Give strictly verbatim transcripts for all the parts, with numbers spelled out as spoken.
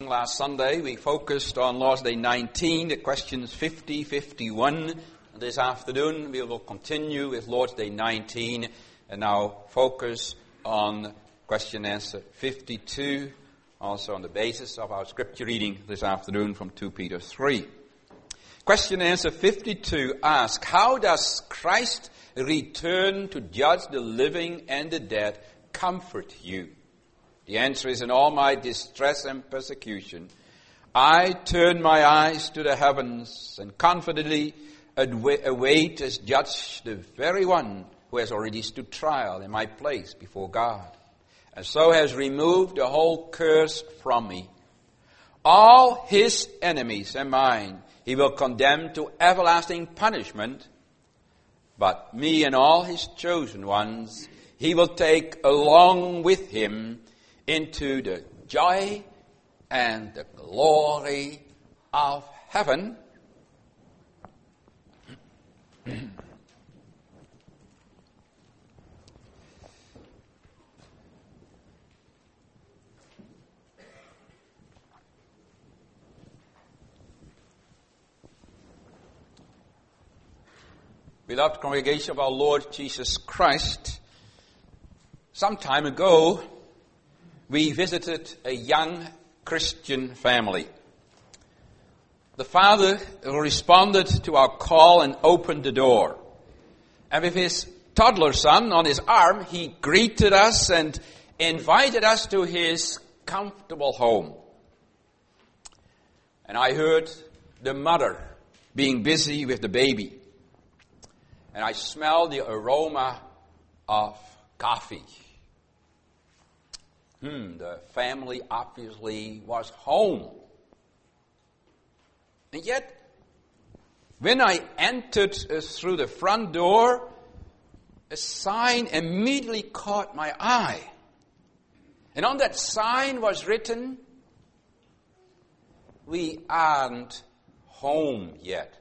Last Sunday we focused on Lord's Day nineteen, the questions fifty, fifty-one. This afternoon we will continue with Lord's Day nineteen and now focus on question answer fifty-two, also on the basis of our scripture reading this afternoon from Second Peter three. Question answer fifty-two asks, how does Christ return to judge the living and the dead comfort you? The answer is, in all my distress and persecution, I turn my eyes to the heavens and confidently await as judge the very one who has already stood trial in my place before God, and so has removed the whole curse from me. All his enemies and mine he will condemn to everlasting punishment, but me and all his chosen ones he will take along with him into the joy and the glory of heaven. Beloved congregation of our Lord Jesus Christ, some time ago we visited a young Christian family. The father responded to our call and opened the door. And with his toddler son on his arm, he greeted us and invited us to his comfortable home. And I heard the mother being busy with the baby. And I smelled the aroma of coffee. Hmm, the family obviously was home. And yet, when I entered uh, through the front door, a sign immediately caught my eye. And on that sign was written, "We aren't home yet."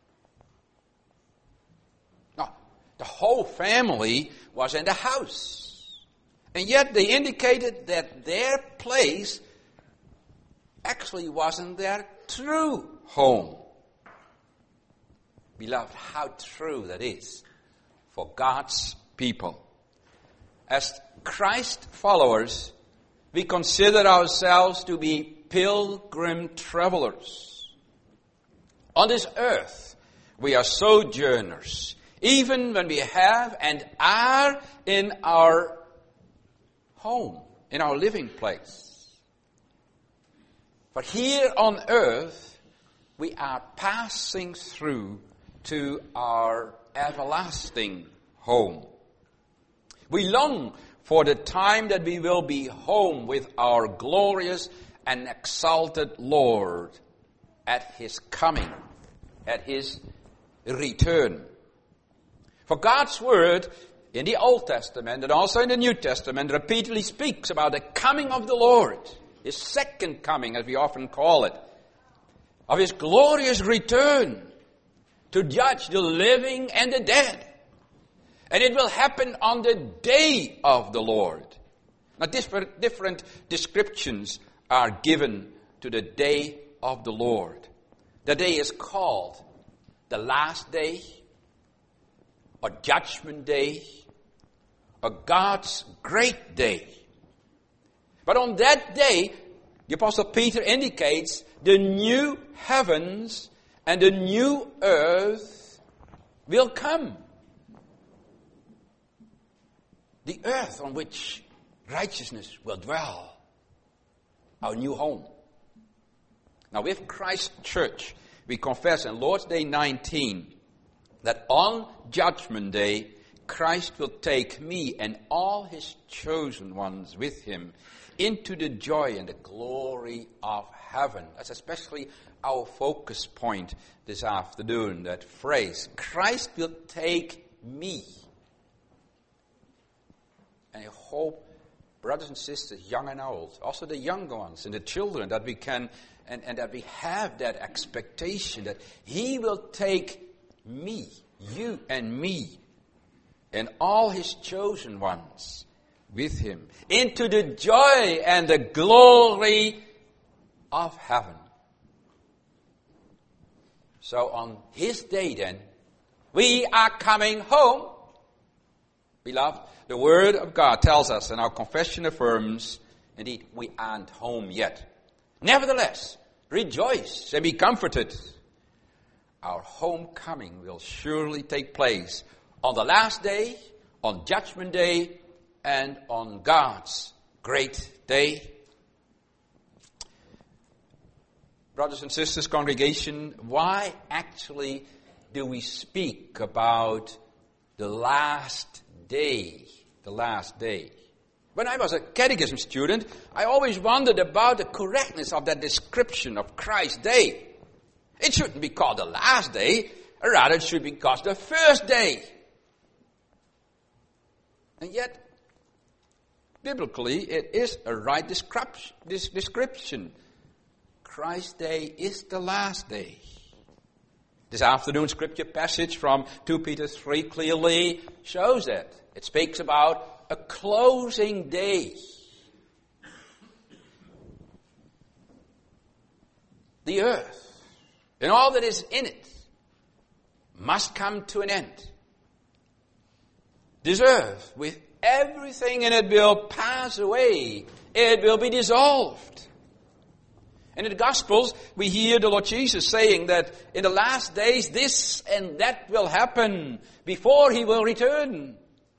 Now, the whole family was in the house. And yet they indicated that their place actually wasn't their true home. Beloved, how true that is for God's people. As Christ followers, we consider ourselves to be pilgrim travelers. On this earth, we are sojourners, even when we have and are in our home, in our living place. But here on earth, we are passing through to our everlasting home. We long for the time that we will be home with our glorious and exalted Lord at his coming, at his return. For God's word in the Old Testament and also in the New Testament repeatedly speaks about the coming of the Lord, his second coming, as we often call it, of his glorious return to judge the living and the dead. And it will happen on the day of the Lord. Now, different, different descriptions are given to the day of the Lord. The day is called the last day, or judgment day, or God's great day. But on that day, the Apostle Peter indicates the new heavens and the new earth will come. The earth on which righteousness will dwell. Our new home. Now with Christ's church, we confess in Lord's Day nineteen that on Judgment Day, Christ will take me and all his chosen ones with him into the joy and the glory of heaven. That's especially our focus point this afternoon, that phrase, Christ will take me. And I hope, brothers and sisters, young and old, also the young ones and the children, that we can, and, and that we have that expectation that he will take me, you and me, and all his chosen ones with him into the joy and the glory of heaven. So on his day then, we are coming home. Beloved, the Word of God tells us, and our confession affirms, indeed, we aren't home yet. Nevertheless, rejoice and be comforted. Our homecoming will surely take place on the last day, on Judgment Day, and on God's great day. Brothers and sisters, congregation, why actually do we speak about the last day? The last day. When I was a catechism student, I always wondered about the correctness of that description of Christ's day. It shouldn't be called the last day, or rather it should be called the first day. And yet, biblically, it is a right description. Christ's day is the last day. This afternoon scripture passage from Second Peter three clearly shows that. It speaks about a closing day. The earth and all that is in it must come to an end. This earth, with everything in it, will pass away. It will be dissolved. And in the Gospels, we hear the Lord Jesus saying that in the last days, this and that will happen before He will return.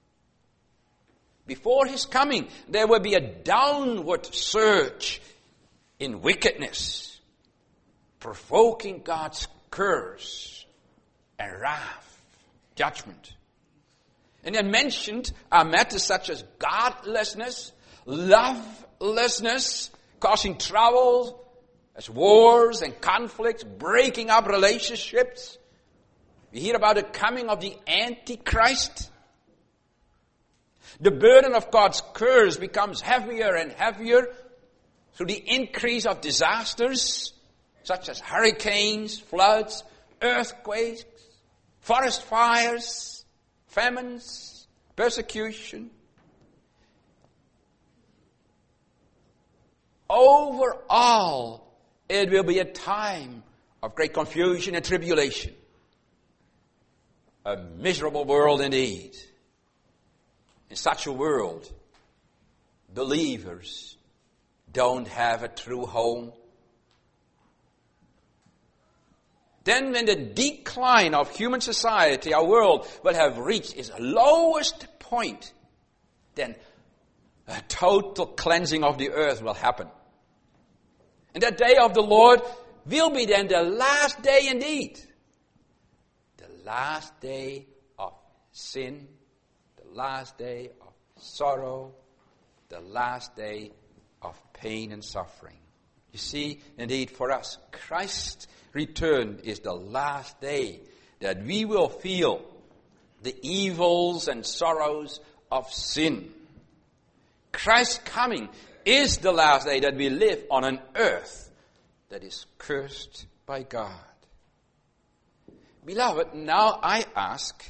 Before His coming, there will be a downward surge in wickedness, provoking God's curse and wrath, judgment. And then mentioned are matters such as godlessness, lovelessness, causing trouble, as wars and conflicts, breaking up relationships. We hear about the coming of the Antichrist. The burden of God's curse becomes heavier and heavier through the increase of disasters, such as hurricanes, floods, earthquakes, forest fires, famines, persecution. Overall, it will be a time of great confusion and tribulation. A miserable world indeed. In such a world, believers don't have a true home. Then when the decline of human society, our world, will have reached its lowest point, then a total cleansing of the earth will happen. And that day of the Lord will be then the last day indeed. The last day of sin, the last day of sorrow, the last day of pain and suffering. You see, indeed, for us, Christ's return is the last day that we will feel the evils and sorrows of sin. Christ's coming is the last day that we live on an earth that is cursed by God. Beloved, now I ask,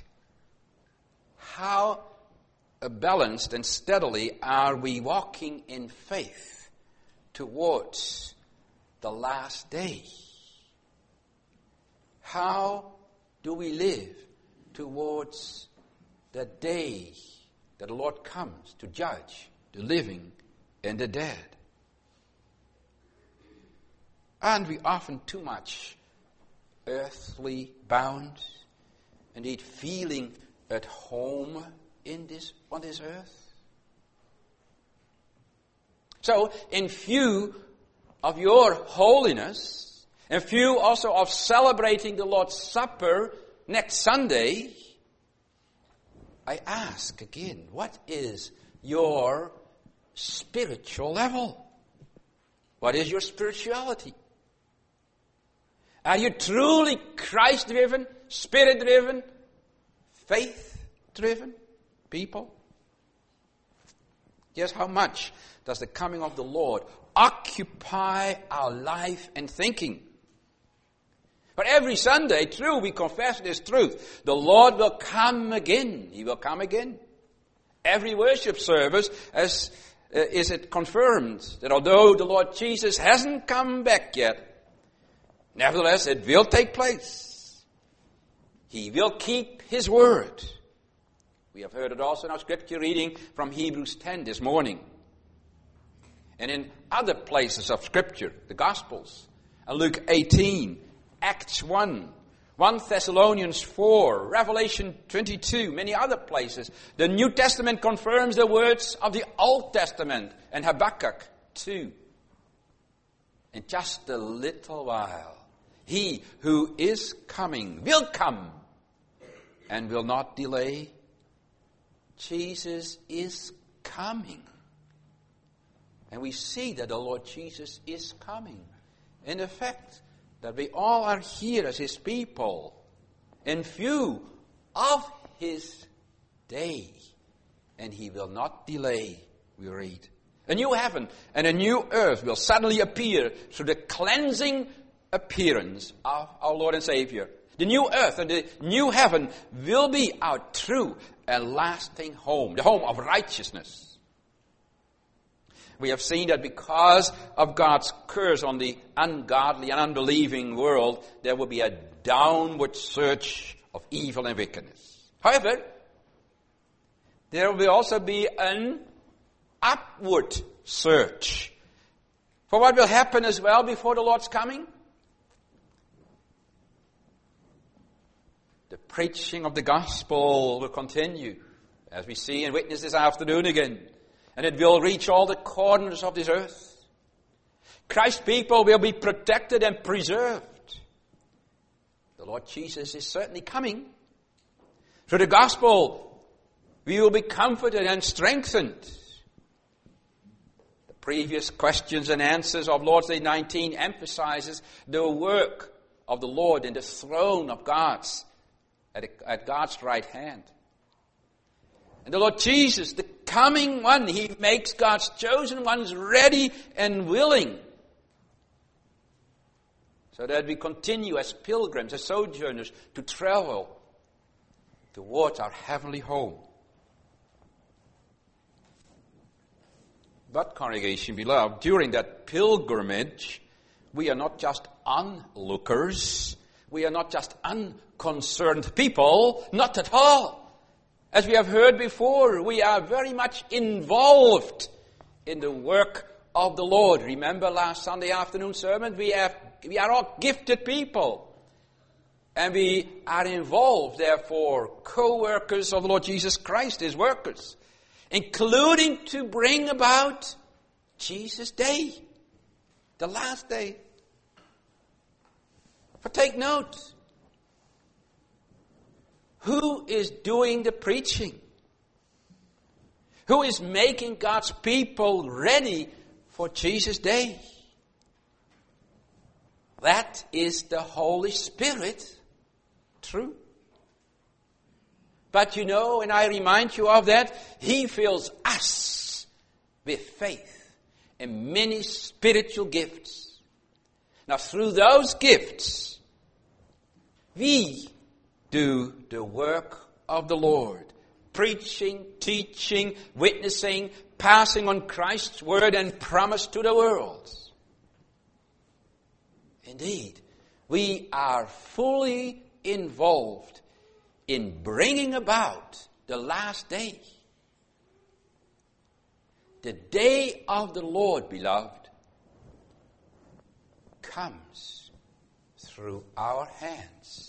how balanced and steadily are we walking in faith towards the last day? How do we live towards the day that the Lord comes to judge the living and the dead? Aren't we often too much earthly bound, indeed feeling at home in this on this earth? So, in view of your holiness, in view also of celebrating the Lord's Supper next Sunday, I ask again, what is your spiritual level? What is your spirituality? Are you truly Christ-driven, Spirit-driven, faith-driven people? Yes, how much does the coming of the Lord occupy our life and thinking? But every Sunday, true, we confess this truth. The Lord will come again. He will come again. Every worship service, as uh, is it confirmed that although the Lord Jesus hasn't come back yet, nevertheless it will take place. He will keep His word. We have heard it also in our scripture reading from Hebrews ten this morning. And in other places of scripture, the Gospels, and Luke eighteen, Acts one, First Thessalonians four, Revelation twenty-two, many other places. The New Testament confirms the words of the Old Testament and Habakkuk two. In just a little while, He who is coming will come and will not delay. Jesus is coming. And we see that the Lord Jesus is coming. In the fact that we all are here as His people in view of His day. And He will not delay, we read. A new heaven and a new earth will suddenly appear through the cleansing appearance of our Lord and Savior. The new earth and the new heaven will be our true and lasting home, the home of righteousness. We have seen that because of God's curse on the ungodly and unbelieving world, there will be a downward surge of evil and wickedness. However, there will also be an upward surge. For what will happen as well before the Lord's coming? The preaching of the gospel will continue, as we see and witness this afternoon again. And it will reach all the corners of this earth. Christ's people will be protected and preserved. The Lord Jesus is certainly coming. Through the gospel, we will be comforted and strengthened. The previous questions and answers of Lord's Day nineteen emphasizes the work of the Lord in the throne of God's, at, at God's right hand. And the Lord Jesus, the coming one, He makes God's chosen ones ready and willing. So that we continue as pilgrims, as sojourners, to travel towards our heavenly home. But, congregation beloved, during that pilgrimage, we are not just onlookers. We are not just unconcerned people. Not at all. As we have heard before, we are very much involved in the work of the Lord. Remember last Sunday afternoon sermon? We have, we are all gifted people. And we are involved, therefore, co-workers of the Lord Jesus Christ, His workers. Including to bring about Jesus' day. The last day. But take note. Who is doing the preaching? Who is making God's people ready for Jesus' day? That is the Holy Spirit. True. But you know, and I remind you of that, He fills us with faith and many spiritual gifts. Now through those gifts, we do the work of the Lord. Preaching, teaching, witnessing, passing on Christ's word and promise to the world. Indeed, we are fully involved in bringing about the last day. The day of the Lord, beloved, comes through our hands.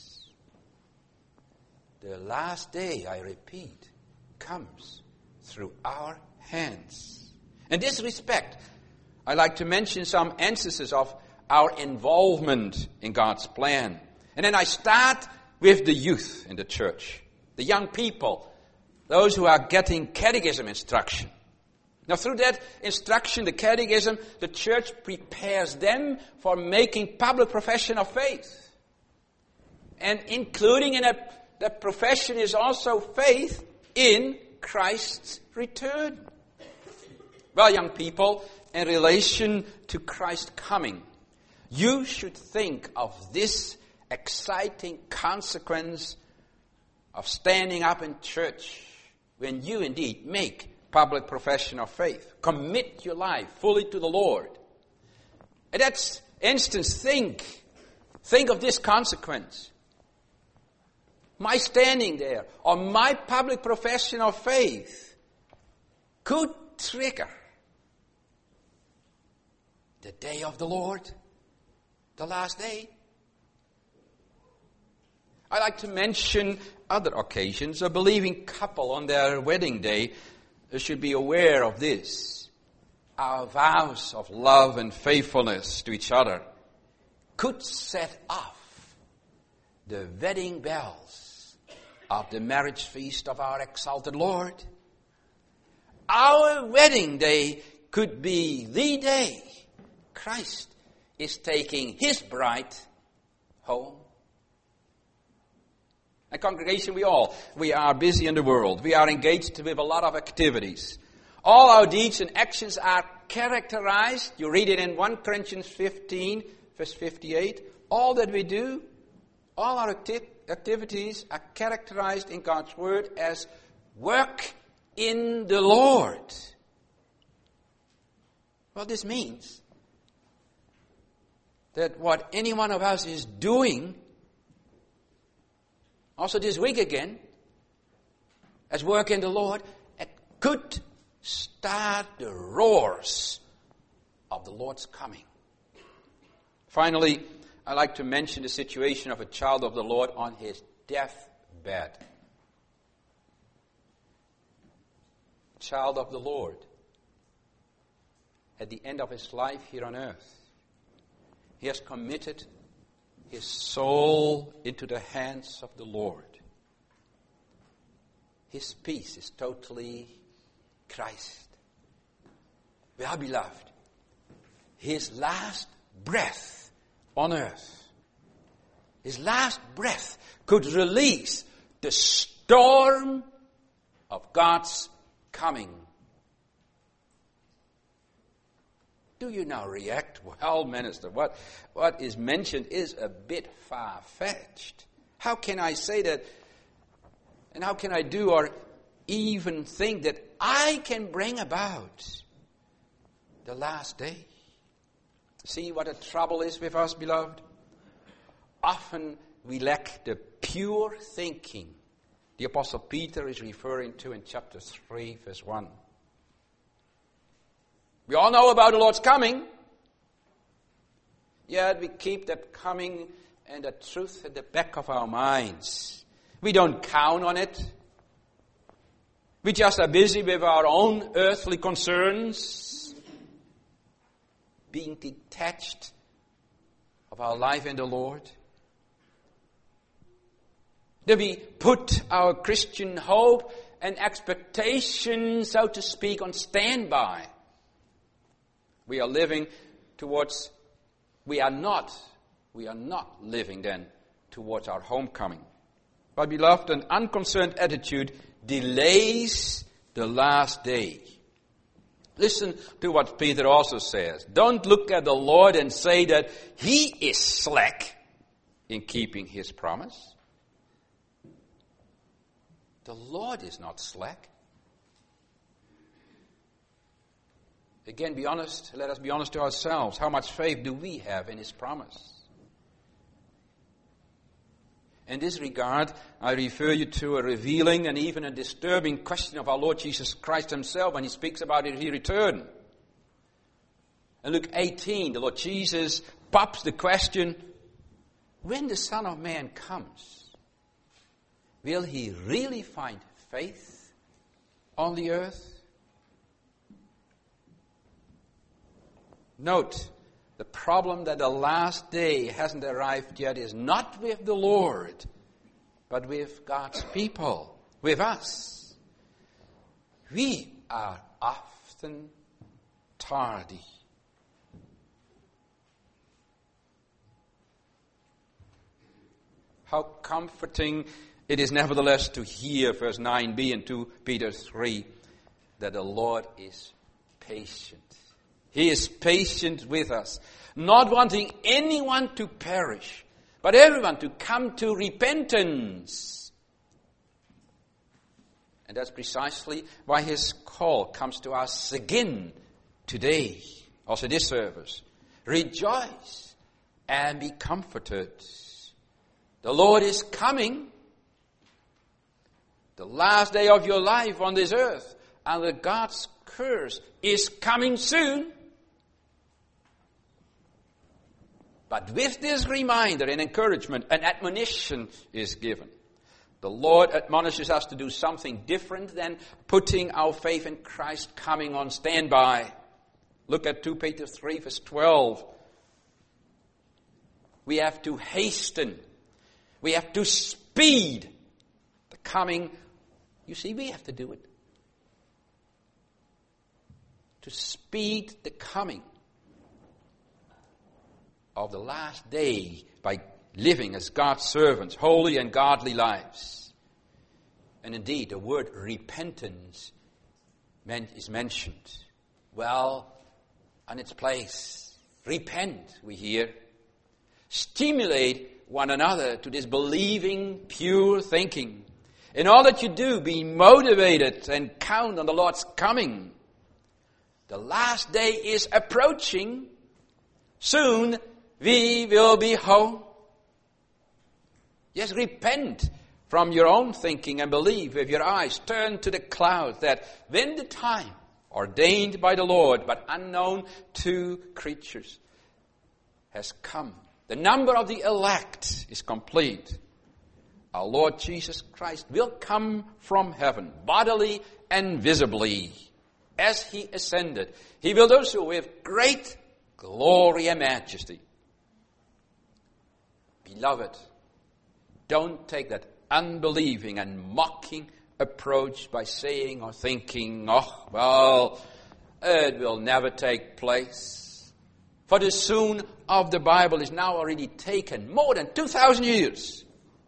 The last day, I repeat, comes through our hands. In this respect, I'd like to mention some instances of our involvement in God's plan. And then I start with the youth in the church, the young people, those who are getting catechism instruction. Now through that instruction, the catechism, the church prepares them for making public profession of faith. And including in a that profession is also faith in Christ's return. Well, young people, in relation to Christ's coming, you should think of this exciting consequence of standing up in church when you indeed make public profession of faith. Commit your life fully to the Lord. In that instance, think. Think of this consequence. My standing there, or my public profession of faith, could trigger the day of the Lord, the last day. I like to mention other occasions. A believing couple on their wedding day should be aware of this. Our vows of love and faithfulness to each other could set off the wedding bells of the marriage feast of our exalted Lord. Our wedding day could be the day Christ is taking His bride home. And congregation, we all, we are busy in the world. We are engaged with a lot of activities. All our deeds and actions are characterized. You read it in First Corinthians fifteen, verse fifty-eight. All that we do, all our acti- activities are characterized in God's Word as work in the Lord. Well, this means that what any one of us is doing, also this week again, as work in the Lord, it could start the roars of the Lord's coming. Finally, I'd like to mention the situation of a child of the Lord on his deathbed. Child of the Lord, at the end of his life here on earth, he has committed his soul into the hands of the Lord. His peace is totally Christ. Well, beloved, his last breath on earth, his last breath could release the storm of God's coming. Do you now react? Well, minister, what, what is mentioned is a bit far-fetched. How can I say that, and how can I do or even think that I can bring about the last day? See what the trouble is with us, beloved? Often we lack the pure thinking the Apostle Peter is referring to in chapter three, verse one. We all know about the Lord's coming, yet we keep that coming and that truth at the back of our minds. We don't count on it. We just are busy with our own earthly concerns, being detached of our life in the Lord. That we put our Christian hope and expectation, so to speak, on standby. We are living towards, we are not, we are not living then towards our homecoming. But beloved, an unconcerned attitude delays the last day. Listen to what Peter also says. Don't look at the Lord and say that He is slack in keeping His promise. The Lord is not slack. Again, be honest. Let us be honest to ourselves. How much faith do we have in His promise? In this regard, I refer you to a revealing and even a disturbing question of our Lord Jesus Christ Himself when He speaks about His return. In Luke eighteen, the Lord Jesus pops the question, when the Son of Man comes, will He really find faith on the earth? Note, the problem that the last day hasn't arrived yet is not with the Lord, but with God's people, with us. We are often tardy. How comforting it is nevertheless to hear verse nine b and two Peter three, that the Lord is patient. He is patient with us, not wanting anyone to perish, but everyone to come to repentance. And that's precisely why his call comes to us again today, also this service. Rejoice and be comforted. The Lord is coming. The last day of your life on this earth under God's curse is coming soon. But with this reminder and encouragement, an admonition is given. The Lord admonishes us to do something different than putting our faith in Christ coming on standby. Look at Second Peter three verse twelve. We have to hasten. We have to speed the coming. You see, we have to do it. To speed the coming of the last day by living as God's servants, holy and godly lives. And indeed, the word repentance is mentioned. Well, on its place. Repent, we hear. Stimulate one another to this believing, pure thinking. In all that you do, be motivated and count on the Lord's coming. The last day is approaching. Soon we will be home. Yes, repent from your own thinking and believe with your eyes. Turn to the clouds that when the time ordained by the Lord but unknown to creatures has come, the number of the elect is complete. Our Lord Jesus Christ will come from heaven, bodily and visibly, as he ascended. He will do so with great glory and majesty. Beloved, don't take that unbelieving and mocking approach by saying or thinking, oh, well, it will never take place. For the soon of the Bible is now already taken more than two thousand years.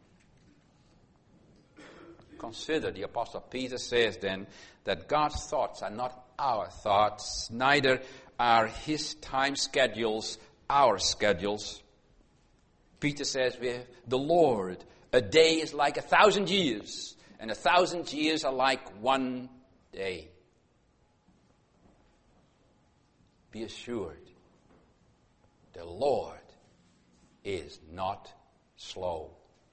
Consider, the Apostle Peter says then, that God's thoughts are not our thoughts, neither are his time schedules our schedules. Peter says with the Lord, a day is like a thousand years, and a thousand years are like one day. Be assured, the Lord is not slow.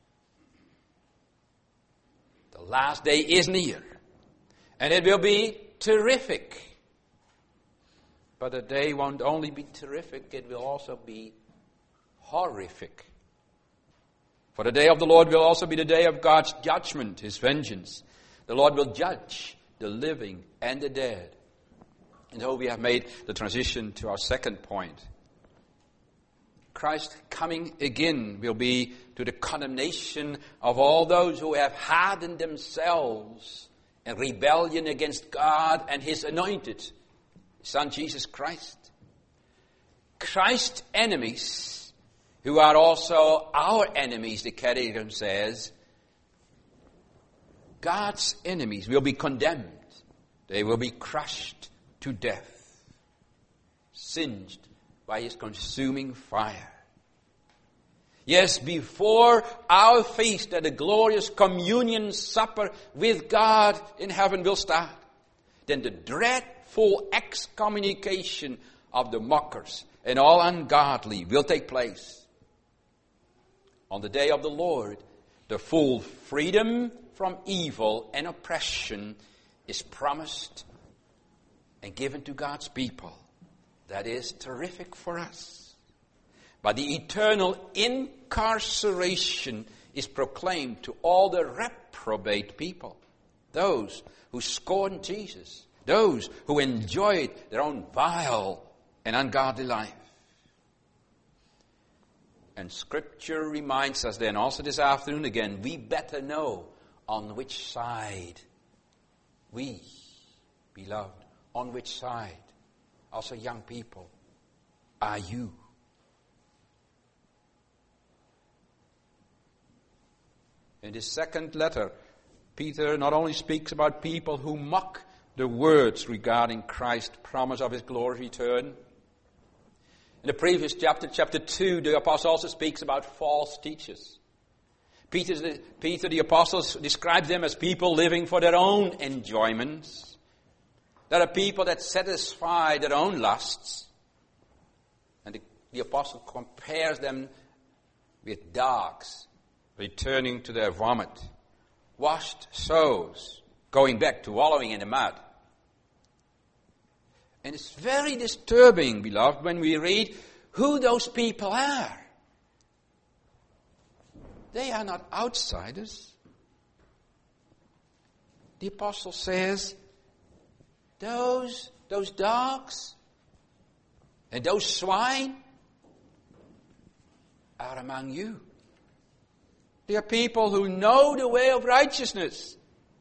The last day is near, and it will be terrific. But the day won't only be terrific, it will also be horrific. For the day of the Lord will also be the day of God's judgment, his vengeance. The Lord will judge the living and the dead. And so we have made the transition to our second point. Christ coming again will be to the condemnation of all those who have hardened themselves in rebellion against God and his anointed Son Jesus Christ. Christ's enemies, who are also our enemies, the Catechism says, God's enemies will be condemned. They will be crushed to death, singed by his consuming fire. Yes, before our feast at the glorious communion supper with God in heaven will start, then the dreadful excommunication of the mockers and all ungodly will take place. On the day of the Lord, the full freedom from evil and oppression is promised and given to God's people. That is terrific for us. But the eternal incarceration is proclaimed to all the reprobate people, those who scorn Jesus, those who enjoyed their own vile and ungodly life. And Scripture reminds us then also this afternoon again, we better know on which side we, beloved, on which side, also young people, are you? In his second letter, Peter not only speaks about people who mock the words regarding Christ's promise of his glorious return. In the previous chapter, chapter two, the apostle also speaks about false teachers. Peter the, Peter the Apostle described them as people living for their own enjoyments. There are people that satisfy their own lusts. And the, the Apostle compares them with dogs returning to their vomit. Washed souls going back to wallowing in the mud. And it's very disturbing, beloved, when we read who those people are. They are not outsiders. The apostle says, those, those dogs and those swine are among you. They are people who know the way of righteousness.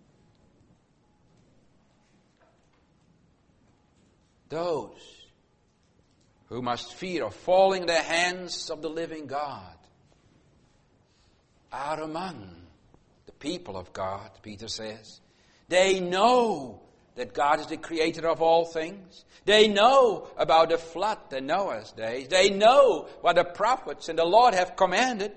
Those who must fear of falling in the hands of the living God are among the people of God, Peter says. They know that God is the creator of all things. They know about the flood in Noah's days. They know what the prophets and the Lord have commanded.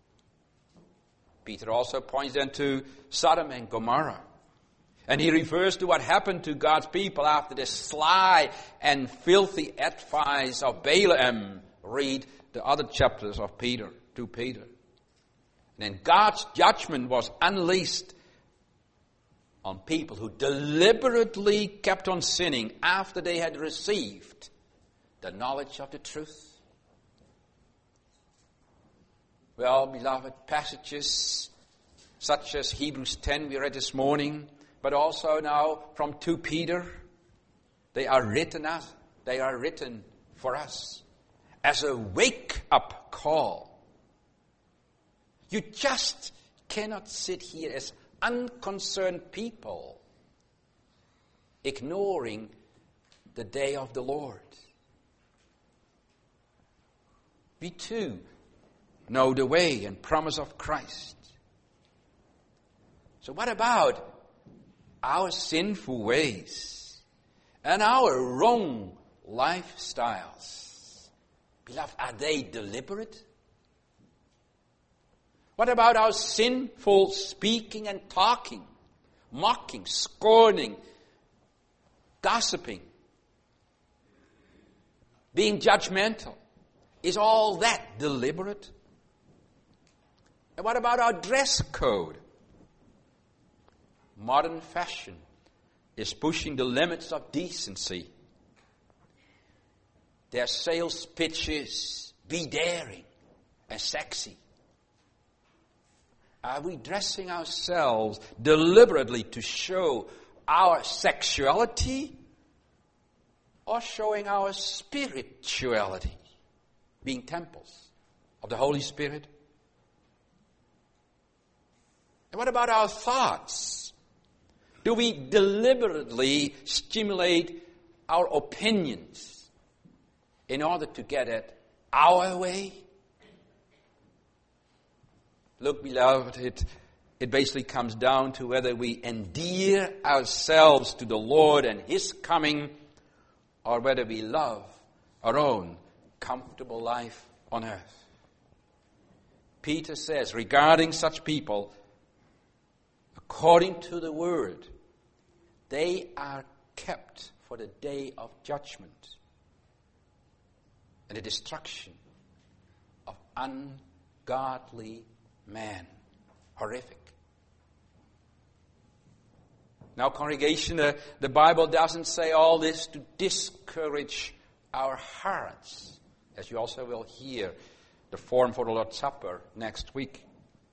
Peter also points then to Sodom and Gomorrah. And he refers to what happened to God's people after the sly and filthy advice of Balaam. Read the other chapters of Peter, to Peter. And then God's judgment was unleashed on people who deliberately kept on sinning after they had received the knowledge of the truth. Well, beloved, passages such as Hebrews ten we read this morning, but also now from Second Peter, they are written us, they are written for us as a wake-up call. You just cannot sit here as unconcerned people, ignoring the day of the Lord. We too know the way and promise of Christ. So what about our sinful ways and our wrong lifestyles? Beloved, are they deliberate? What about our sinful speaking and talking, mocking, scorning, gossiping, being judgmental? Is all that deliberate? And what about our dress code? Modern fashion is pushing the limits of decency. Their sales pitches, be daring and sexy. Are we dressing ourselves deliberately to show our sexuality or showing our spirituality, being temples of the Holy Spirit? And what about our thoughts? Do we deliberately stimulate our opinions in order to get it our way? Look, beloved, it, it basically comes down to whether we endear ourselves to the Lord and His coming, or whether we love our own comfortable life on earth. Peter says regarding such people, according to the Word, they are kept for the day of judgment and the destruction of ungodly man. Horrific. Now, congregation, uh, the Bible doesn't say all this to discourage our hearts, as you also will hear the form for the Lord's Supper next week.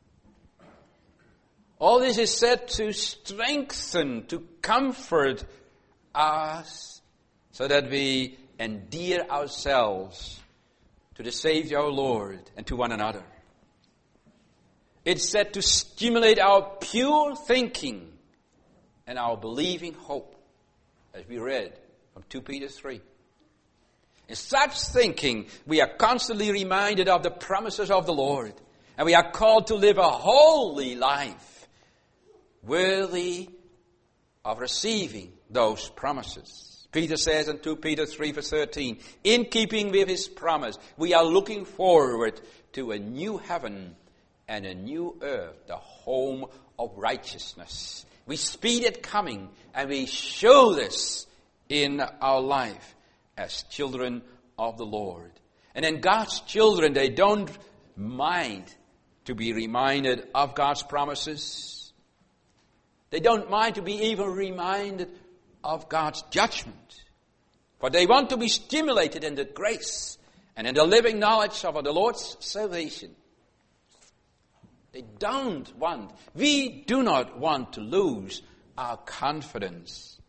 All this is said to strengthen, to comfort us, so that we endear ourselves to the Savior, our Lord, and to one another. It's said to stimulate our pure thinking and our believing hope, as we read from Second Peter three. In such thinking, we are constantly reminded of the promises of the Lord, and we are called to live a holy life, worthy of receiving those promises. Peter says in Second Peter three verse thirteen, in keeping with his promise, we are looking forward to a new heaven and a new earth, the home of righteousness. We speed it coming, and we show this in our life as children of the Lord. And then God's children, they don't mind to be reminded of God's promises. They don't mind to be even reminded of God's judgment. For they want to be stimulated in the grace and in the living knowledge of the Lord's salvation. They don't want, we do not want to lose our confidence.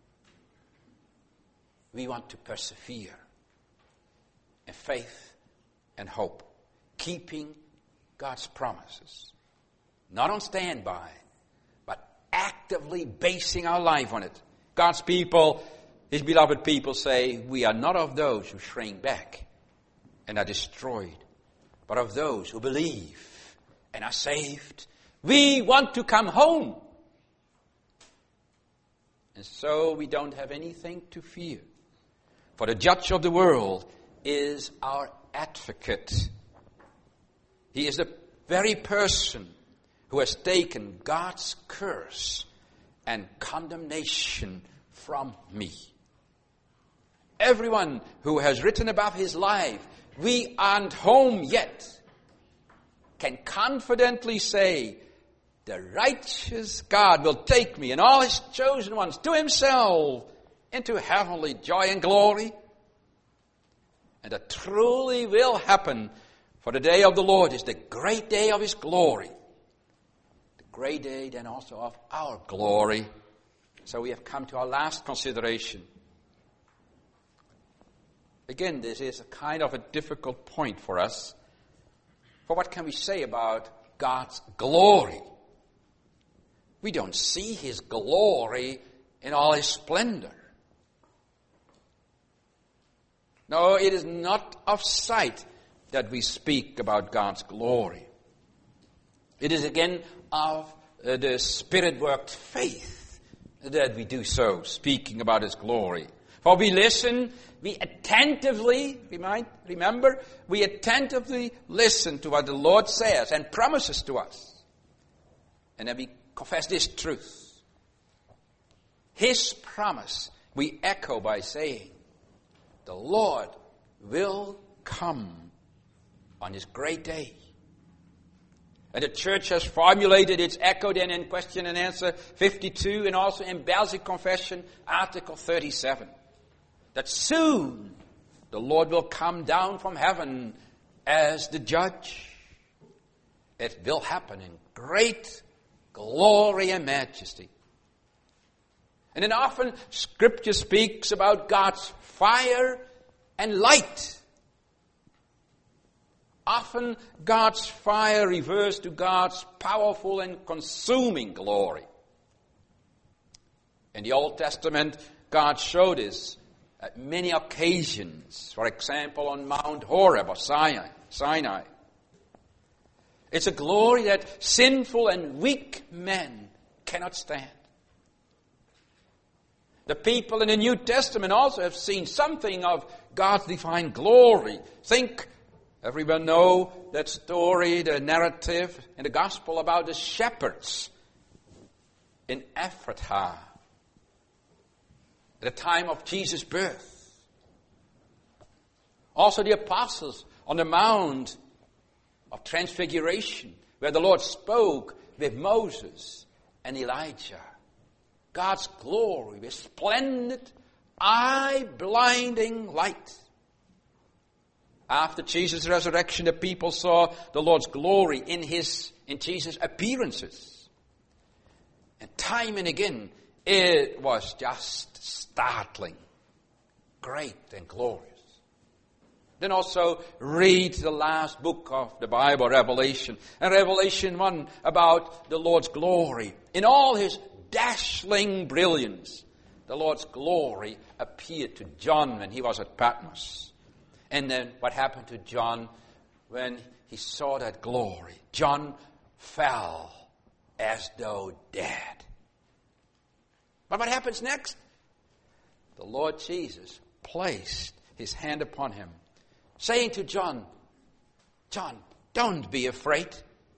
We want to persevere in faith and hope, keeping God's promises. Not on standby, but actively basing our life on it. God's people, His beloved people say, we are not of those who shrink back and are destroyed, but of those who believe and are saved. We want to come home. And so we don't have anything to fear. For the judge of the world is our advocate. He is the very person who has taken God's curse and condemnation from me. Everyone who has written about his life, we aren't home yet, can confidently say, the righteous God will take me and all His chosen ones to Himself into heavenly joy and glory. And that truly will happen, for the day of the Lord is the great day of His glory. The great day then also of our glory. So we have come to our last consideration. Again, this is a kind of a difficult point for us. For what can we say about God's glory? We don't see His glory in all His splendor. No, it is not of sight that we speak about God's glory. It is again of uh, the Spirit-worked faith that we do so, speaking about His glory. For we listen, we attentively, we might remember, we attentively listen to what the Lord says and promises to us. And then we confess this truth. His promise we echo by saying, the Lord will come on His great day. And the church has formulated its echo then in question and answer fifty-two and also in Belgic Confession, Article thirty-seven. That soon the Lord will come down from heaven as the judge. It will happen in great glory and majesty. And then often Scripture speaks about God's fire and light. Often God's fire refers to God's powerful and consuming glory. In the Old Testament, God showed this at many occasions. For example, on Mount Horeb or Sinai. Sinai. It's a glory that sinful and weak men cannot stand. The people in the New Testament also have seen something of God's divine glory. Think, everyone know that story, the narrative in the gospel about the shepherds in Ephrathah at the time of Jesus' birth. Also the apostles on the Mount of Transfiguration, where the Lord spoke with Moses and Elijah. God's glory with splendid, eye-blinding light. After Jesus' resurrection, the people saw the Lord's glory in his, in Jesus' appearances. And time and again, it was just startling, great and glorious. Then also read the last book of the Bible, Revelation. And Revelation one about the Lord's glory. In all His dazzling brilliance, the Lord's glory appeared to John when he was at Patmos. And then what happened to John when he saw that glory? John fell as though dead. But what happens next? The Lord Jesus placed His hand upon him, saying to John, John, don't be afraid.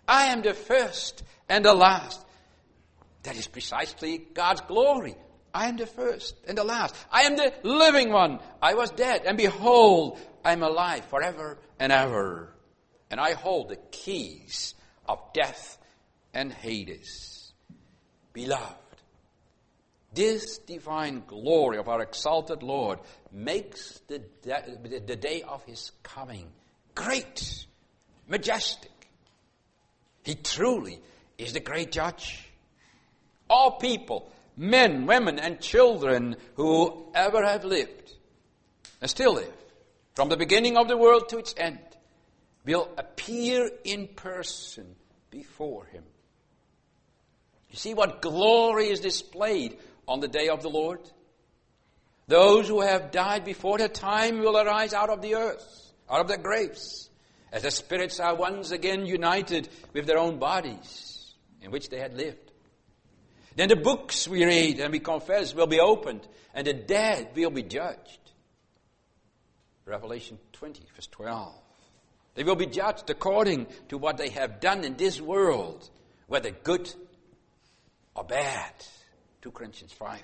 I am the first and the last. That is precisely God's glory. I am the first and the last. I am the living one. I was dead, and behold, I am alive forever and ever. And I hold the keys of death and Hades. Beloved, this divine glory of our exalted Lord makes the, de- the day of His coming great, majestic. He truly is the great judge. All people, men, women, and children who ever have lived and still live, from the beginning of the world to its end, will appear in person before Him. You see what glory is displayed on the day of the Lord? Those who have died before their time will arise out of the earth, out of their graves, as their spirits are once again united with their own bodies in which they had lived. Then the books we read and we confess will be opened, and the dead will be judged. Revelation twenty, verse twelve. They will be judged according to what they have done in this world, whether good or bad. Second Corinthians five.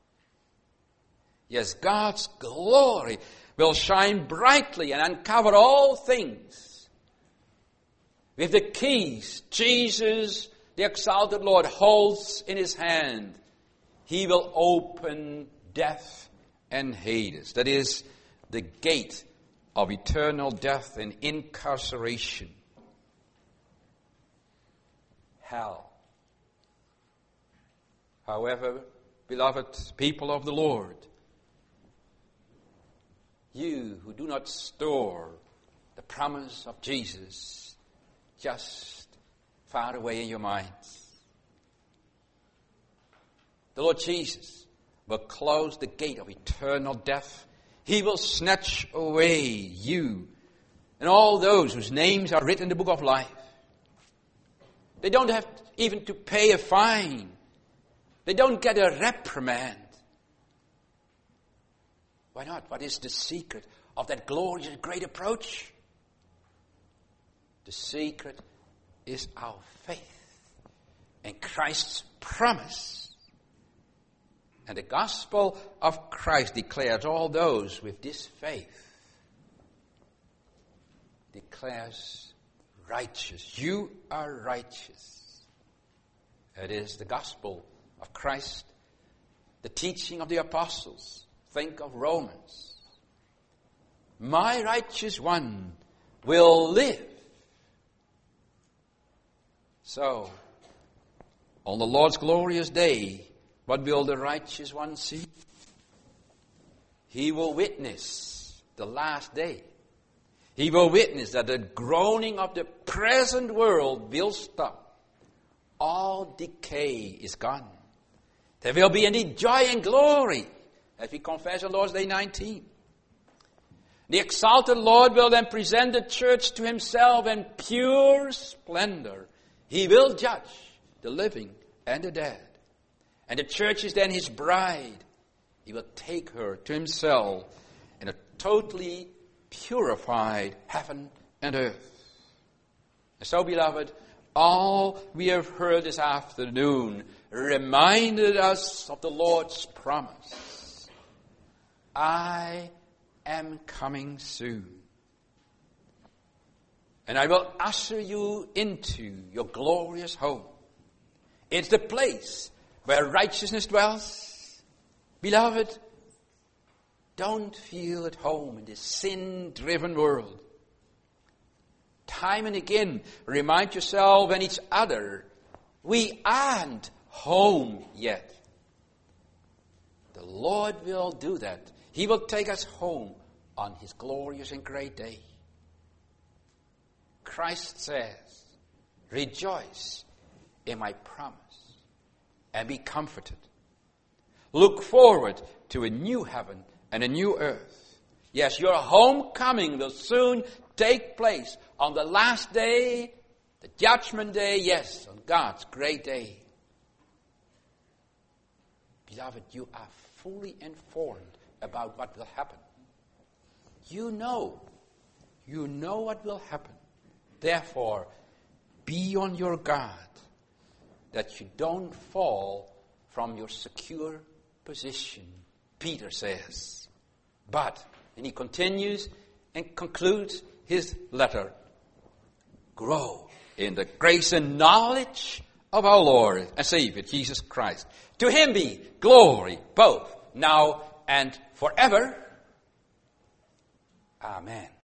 Yes, God's glory will shine brightly and uncover all things. With the keys Jesus, the exalted Lord, holds in His hand, He will open death and Hades. That is, the gate of eternal death and incarceration. Hell. However, beloved people of the Lord, you who do not store the promise of Jesus just far away in your minds, the Lord Jesus will close the gate of eternal death. He will snatch away you and all those whose names are written in the book of life. They don't have even to pay a fine. They don't get a reprimand. Why not? What is the secret of that glorious great approach? The secret is our faith in Christ's promise. And the gospel of Christ declares all those with this faith, declares righteous. You are righteous. It is the gospel of Christ, the teaching of the apostles. Think of Romans. My righteous one will live. So, on the Lord's glorious day, what will the righteous one see? He will witness the last day. He will witness that the groaning of the present world will stop. All decay is gone. There will be indeed joy and glory, as we confess on Lord's Day nineteen. The exalted Lord will then present the church to Himself in pure splendor. He will judge the living and the dead. And the church is then His bride. He will take her to Himself in a totally purified heaven and earth. And so, beloved, all we have heard this afternoon reminded us of the Lord's promise. I am coming soon. And I will usher you into your glorious home. It's the place where righteousness dwells. Beloved, don't feel at home in this sin-driven world. Time and again, remind yourself and each other, we aren't home yet. The Lord will do that. He will take us home on His glorious and great day. Christ says, rejoice in my promise and be comforted. Look forward to a new heaven and a new earth. Yes, your homecoming will soon take place on the last day, the judgment day, yes, on God's great day. Beloved, you are fully informed about what will happen. You know, you know what will happen. Therefore, be on your guard that you don't fall from your secure position, Peter says. But, and he continues and concludes his letter, grow in the grace and knowledge of our Lord and Savior, Jesus Christ. To him be glory both now and forever. Amen.